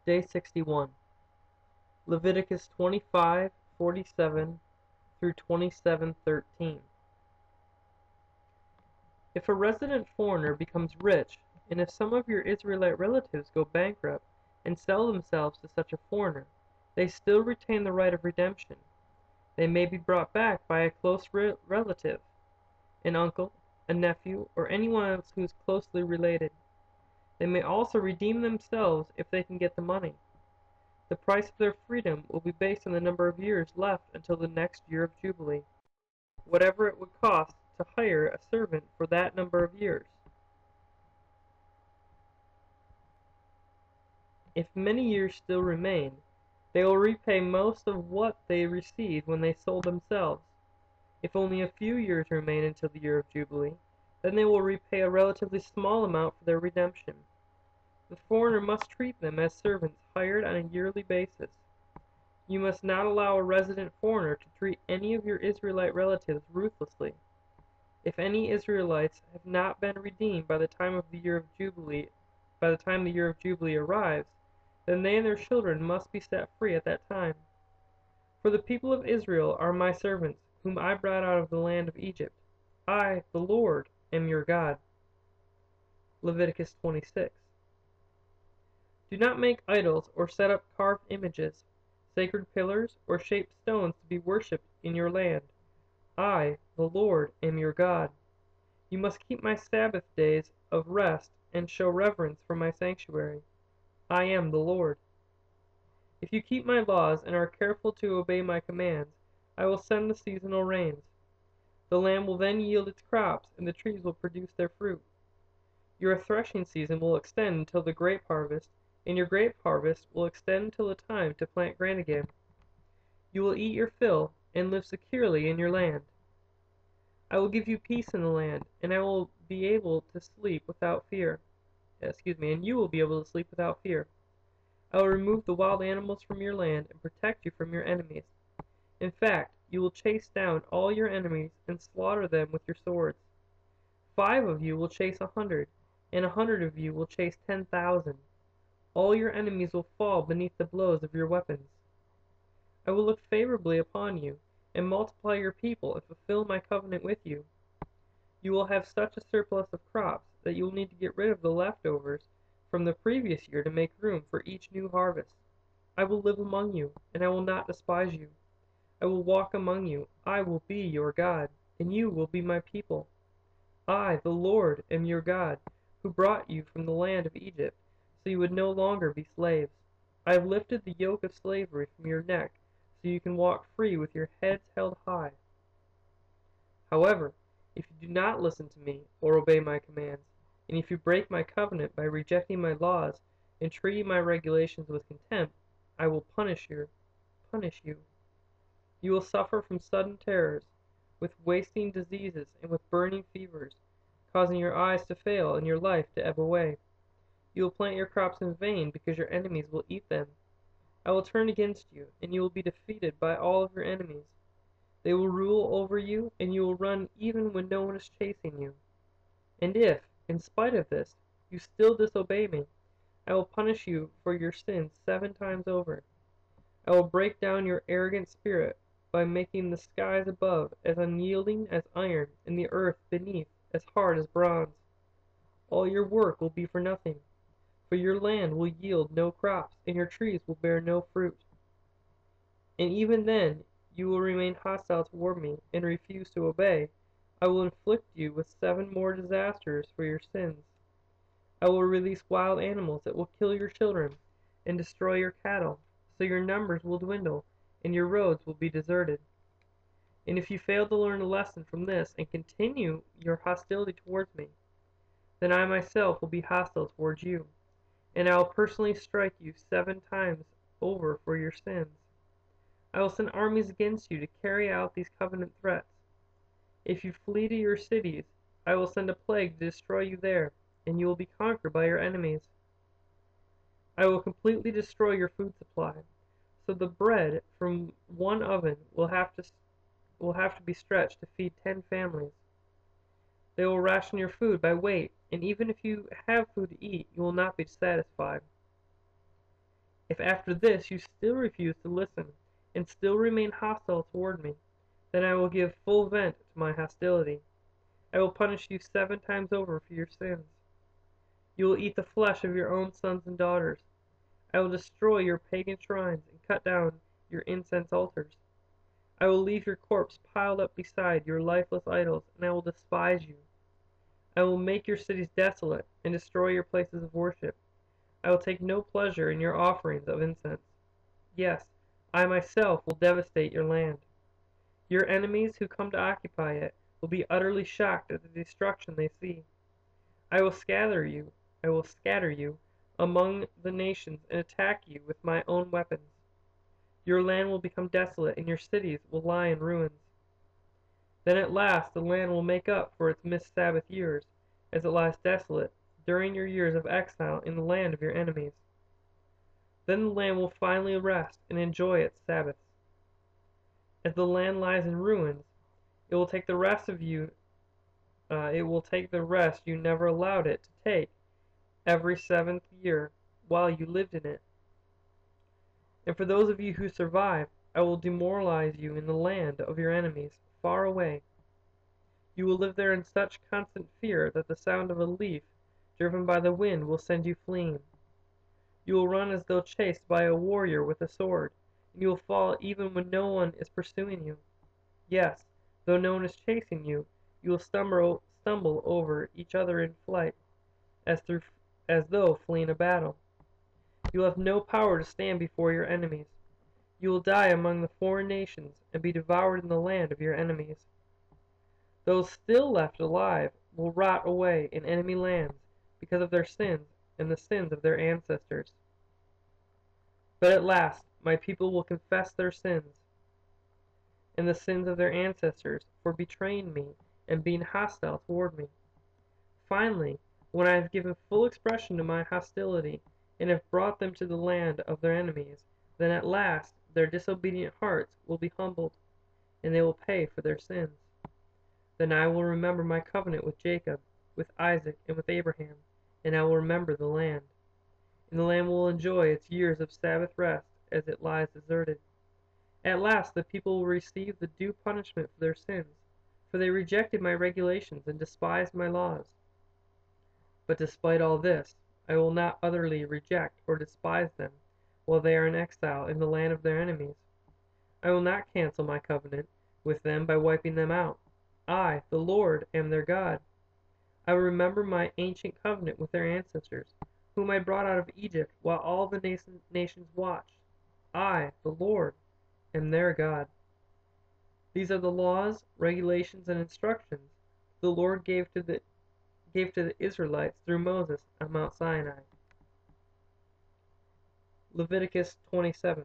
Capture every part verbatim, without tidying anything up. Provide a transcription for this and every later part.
Day sixty-one. Leviticus twenty-five forty-seven through twenty-seven thirteen. If a resident foreigner becomes rich, and if some of your Israelite relatives go bankrupt and sell themselves to such a foreigner, they still retain the right of redemption. They may be brought back by a close re relative, an uncle, a nephew, or anyone else who is closely related. They may also redeem themselves if they can get the money. The price of their freedom will be based on the number of years left until the next year of Jubilee, whatever it would cost to hire a servant for that number of years. If many years still remain, they will repay most of what they received when they sold themselves. If only a few years remain until the year of Jubilee, then they will repay a relatively small amount for their redemption. The foreigner must treat them as servants hired on a yearly basis. You must not allow a resident foreigner to treat any of your Israelite relatives ruthlessly. If any Israelites have not been redeemed by the time of the year of Jubilee, by the time the year of Jubilee arrives, then they and their children must be set free at that time. For the people of Israel are my servants, whom I brought out of the land of Egypt. I, the Lord, am your God. Leviticus twenty-six. Do not make idols or set up carved images, sacred pillars, or shaped stones to be worshipped in your land. I, the Lord, am your God. You must keep my Sabbath days of rest and show reverence for my sanctuary. I am the Lord. If you keep my laws and are careful to obey my commands, I will send the seasonal rains. The land will then yield its crops, and the trees will produce their fruit. Your threshing season will extend until the grape harvest, and your grape harvest will extend until the time to plant grain again. You will eat your fill and live securely in your land. I will give you peace in the land, and I will be able to sleep without fear. Excuse me, and you will be able to sleep without fear. I will remove the wild animals from your land and protect you from your enemies. In fact, you will chase down all your enemies and slaughter them with your swords. Five of you will chase a hundred, and a hundred of you will chase ten thousand. All your enemies will fall beneath the blows of your weapons. I will look favorably upon you, and multiply your people and fulfill my covenant with you. You will have such a surplus of crops that you will need to get rid of the leftovers from the previous year to make room for each new harvest. I will live among you, and I will not despise you. I will walk among you. I will be your God, and you will be my people. I, the Lord, am your God, who brought you from the land of Egypt, so you would no longer be slaves. I have lifted the yoke of slavery from your neck, so you can walk free with your heads held high. However, if you do not listen to me or obey my commands, and if you break my covenant by rejecting my laws and treating my regulations with contempt, I will punish you. Punish you. You will suffer from sudden terrors, with wasting diseases and with burning fevers, causing your eyes to fail and your life to ebb away. You will plant your crops in vain because your enemies will eat them. I will turn against you, and you will be defeated by all of your enemies. They will rule over you, and you will run even when no one is chasing you. And if, in spite of this, you still disobey me, I will punish you for your sins seven times over. I will break down your arrogant spirit by making the skies above as unyielding as iron and the earth beneath as hard as bronze. All your work will be for nothing, for your land will yield no crops, and your trees will bear no fruit. And even then you will remain hostile toward me and refuse to obey. I will inflict you with seven more disasters for your sins. I will release wild animals that will kill your children and destroy your cattle, so your numbers will dwindle, and your roads will be deserted. And if you fail to learn a lesson from this and continue your hostility towards me, then I myself will be hostile towards you, and I will personally strike you seven times over for your sins. I will send armies against you to carry out these covenant threats. If you flee to your cities, I will send a plague to destroy you there, and you will be conquered by your enemies. I will completely destroy your food supply, so the bread from one oven will have to will have to be stretched to feed ten families. They will ration your food by weight, and even if you have food to eat, you will not be satisfied. If after this you still refuse to listen, and still remain hostile toward me, then I will give full vent to my hostility. I will punish you seven times over for your sins. You will eat the flesh of your own sons and daughters. I will destroy your pagan shrines and cut down your incense altars. I will leave your corpse piled up beside your lifeless idols, and I will despise you. I will make your cities desolate and destroy your places of worship. I will take no pleasure in your offerings of incense. Yes, I myself will devastate your land. Your enemies who come to occupy it will be utterly shocked at the destruction they see. I will scatter you, I will scatter you among the nations and attack you with my own weapons. Your land will become desolate, and your cities will lie in ruins. Then at last the land will make up for its missed Sabbath years, as it lies desolate during your years of exile in the land of your enemies. Then the land will finally rest and enjoy its Sabbaths. As the land lies in ruins, it will take the rest of you. Uh, it will take the rest you never allowed it to take every seventh year while you lived in it. And for those of you who survive, I will demoralize you in the land of your enemies, far away. You will live there in such constant fear that the sound of a leaf driven by the wind will send you fleeing. You will run as though chased by a warrior with a sword, and you will fall even when no one is pursuing you. Yes, though no one is chasing you, you will stumble, stumble over each other in flight, as, through, as though fleeing a battle. You will have no power to stand before your enemies. You will die among the foreign nations, and be devoured in the land of your enemies. Those still left alive will rot away in enemy lands because of their sins and the sins of their ancestors. But at last my people will confess their sins and the sins of their ancestors for betraying me and being hostile toward me. Finally, when I have given full expression to my hostility and have brought them to the land of their enemies, then at last their disobedient hearts will be humbled, and they will pay for their sins. Then I will remember my covenant with Jacob, with Isaac, and with Abraham, and I will remember the land. And the land will enjoy its years of Sabbath rest as it lies deserted. At last the people will receive the due punishment for their sins, for they rejected my regulations and despised my laws. But despite all this, I will not utterly reject or despise them while they are in exile in the land of their enemies. I will not cancel my covenant with them by wiping them out. I, the Lord, am their God. I will remember my ancient covenant with their ancestors, whom I brought out of Egypt while all the nations watched. I, the Lord, am their God. These are the laws, regulations, and instructions the Lord gave to the gave to the Israelites through Moses on Mount Sinai. Leviticus twenty-seven.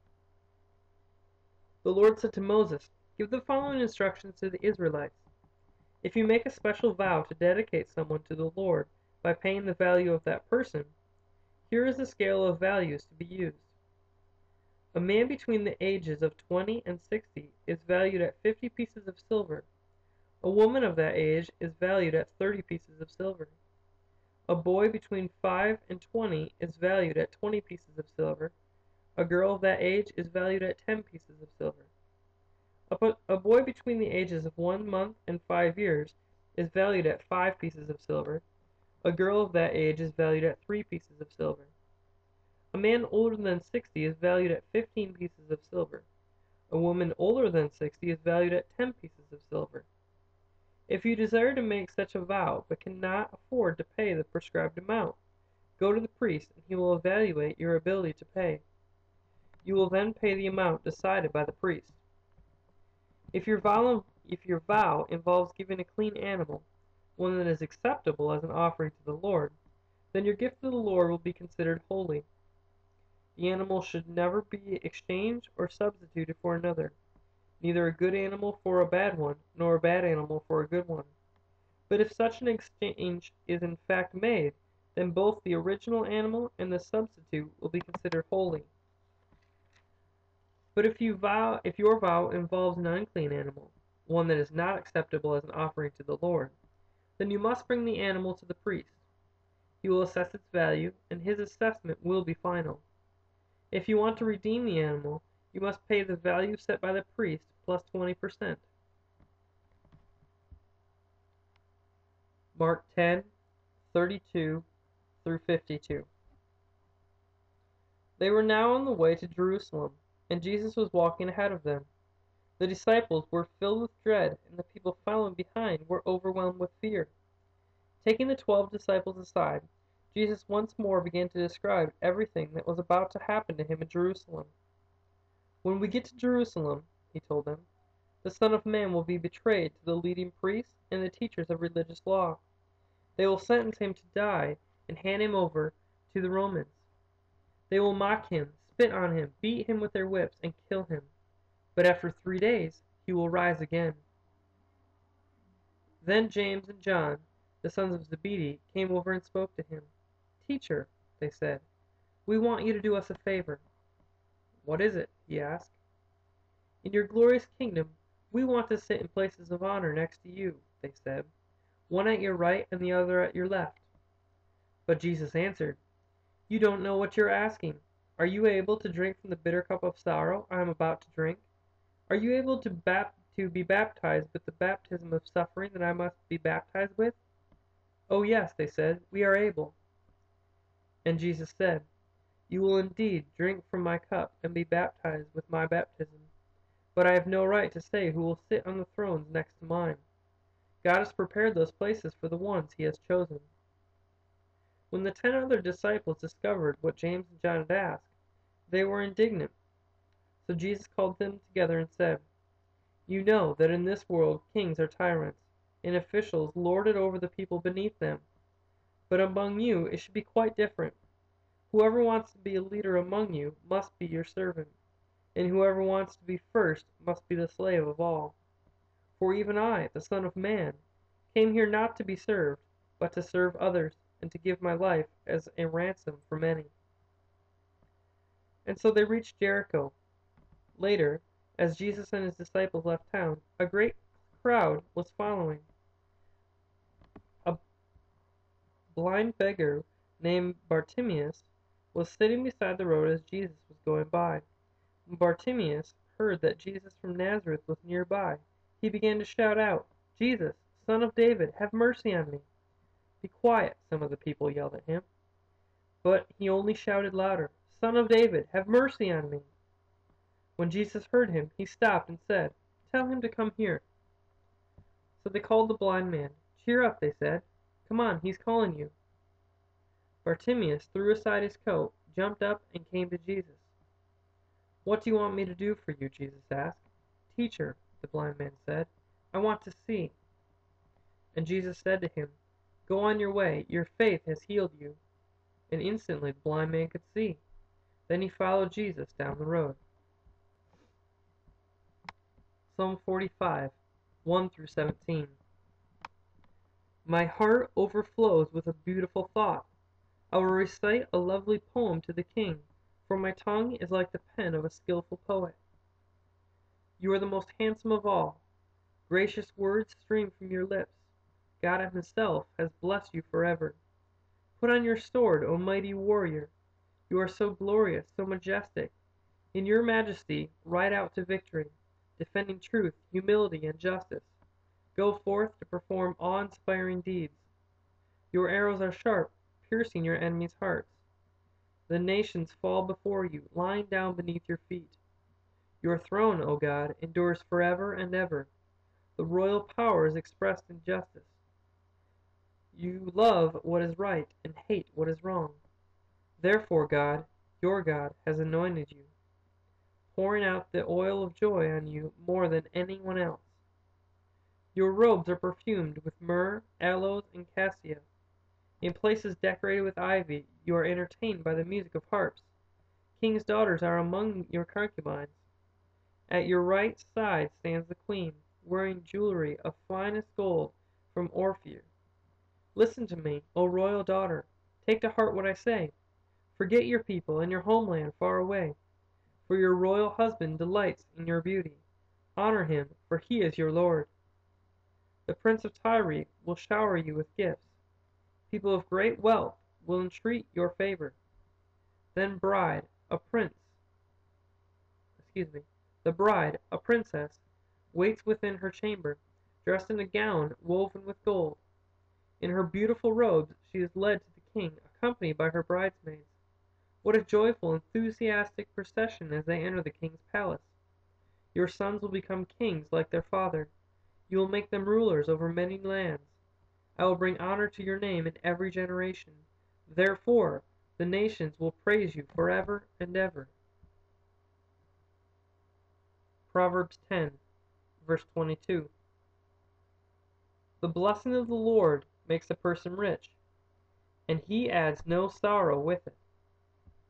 The Lord said to Moses, "Give the following instructions to the Israelites. If you make a special vow to dedicate someone to the Lord by paying the value of that person, here is the scale of values to be used. A man between the ages of twenty and sixty is valued at fifty pieces of silver. A woman of that age is valued at thirty pieces of silver. A boy between five and twenty is valued at twenty pieces of silver. A girl of that age is valued at ten pieces of silver. A, a boy between the ages of one month and five years is valued at five pieces of silver. A girl of that age is valued at three pieces of silver. A man older than sixty is valued at fifteen pieces of silver. A woman older than sixty is valued at ten pieces of silver. If you desire to make such a vow, but cannot afford to pay the prescribed amount, go to the priest, and he will evaluate your ability to pay. You will then pay the amount decided by the priest. If your vow, if your vow involves giving a clean animal, one that is acceptable as an offering to the Lord, then your gift to the Lord will be considered holy. The animal should never be exchanged or substituted for another, neither a good animal for a bad one, nor a bad animal for a good one. But if such an exchange is in fact made, then both the original animal and the substitute will be considered holy. But if you vow, if your vow involves an unclean animal, one that is not acceptable as an offering to the Lord, then you must bring the animal to the priest. He will assess its value, and his assessment will be final. If you want to redeem the animal, you must pay the value set by the priest plus twenty percent. Mark ten, thirty-two through fifty-two. They were now on the way to Jerusalem, and Jesus was walking ahead of them. The disciples were filled with dread, and the people following behind were overwhelmed with fear. Taking the twelve disciples aside, Jesus once more began to describe everything that was about to happen to him in Jerusalem. "When we get to Jerusalem," he told them, "the Son of Man will be betrayed to the leading priests and the teachers of religious law. They will sentence him to die and hand him over to the Romans. They will mock him, spit on him, beat him with their whips, and kill him. But after three days he will rise again." Then James and John, the sons of Zebedee, came over and spoke to him. "Teacher," they said, "we want you to do us a favor." "What is it?" he asked. "In your glorious kingdom we want to sit in places of honor next to you," they said, "one at your right and the other at your left." But Jesus answered, "You don't know what you're asking. Are you able to drink from the bitter cup of sorrow I am about to drink? Are you able to, bap to be baptized with the baptism of suffering that I must be baptized with?" "Oh yes," they said, "we are able." And Jesus said, "You will indeed drink from my cup and be baptized with my baptism, but I have no right to say who will sit on the thrones next to mine. God has prepared those places for the ones he has chosen." When the ten other disciples discovered what James and John had asked, they were indignant. So Jesus called them together and said, "You know that in this world kings are tyrants, and officials lord it over the people beneath them. But among you it should be quite different. Whoever wants to be a leader among you must be your servant, and whoever wants to be first must be the slave of all. For even I, the Son of Man, came here not to be served, but to serve others, and to give my life as a ransom for many." And so they reached Jericho. Later, as Jesus and his disciples left town, a great crowd was following. A blind beggar named Bartimaeus was sitting beside the road as Jesus was going by. When Bartimaeus heard that Jesus from Nazareth was nearby, he began to shout out, "Jesus, Son of David, have mercy on me." "Be quiet," some of the people yelled at him. But he only shouted louder, "Son of David, have mercy on me." When Jesus heard him, he stopped and said, "Tell him to come here." So they called the blind man. "Cheer up," they said. "Come on, he's calling you." Bartimaeus threw aside his coat, jumped up, and came to Jesus. "What do you want me to do for you?" Jesus asked. "Teacher," the blind man said, "I want to see." And Jesus said to him, "Go on your way, your faith has healed you." And instantly the blind man could see. Then he followed Jesus down the road. Psalm forty-five, one through seventeen. My heart overflows with a beautiful thought. I will recite a lovely poem to the King, for my tongue is like the pen of a skillful poet. You are the most handsome of all. Gracious words stream from your lips. God himself has blessed you forever. Put on your sword, O mighty warrior. You are so glorious, so majestic. In your majesty ride out to victory, defending truth, humility, and justice. Go forth to perform awe-inspiring deeds. Your arrows are sharp, piercing your enemies' hearts. The nations fall before you, lying down beneath your feet. Your throne, O God, endures forever and ever. The royal power is expressed in justice. You love what is right and hate what is wrong. Therefore God, your God, has anointed you, pouring out the oil of joy on you more than anyone else. Your robes are perfumed with myrrh, aloes, and cassia. In places decorated with ivy, you are entertained by the music of harps. King's daughters are among your concubines. At your right side stands the queen, wearing jewelry of finest gold from Ophir. Listen to me, O royal daughter. Take to heart what I say. Forget your people and your homeland far away, for your royal husband delights in your beauty. Honor him, for he is your lord. The prince of Tyre will shower you with gifts. People of great wealth will entreat your favor. Then bride, a prince, excuse me, the bride, a princess, waits within her chamber, dressed in a gown woven with gold. In her beautiful robes she is led to the king, accompanied by her bridesmaids. What a joyful, enthusiastic procession as they enter the king's palace! Your sons will become kings like their father. You will make them rulers over many lands. I will bring honor to your name in every generation. Therefore, the nations will praise you forever and ever. Proverbs ten, verse twenty-two. The blessing of the Lord makes a person rich, and he adds no sorrow with it.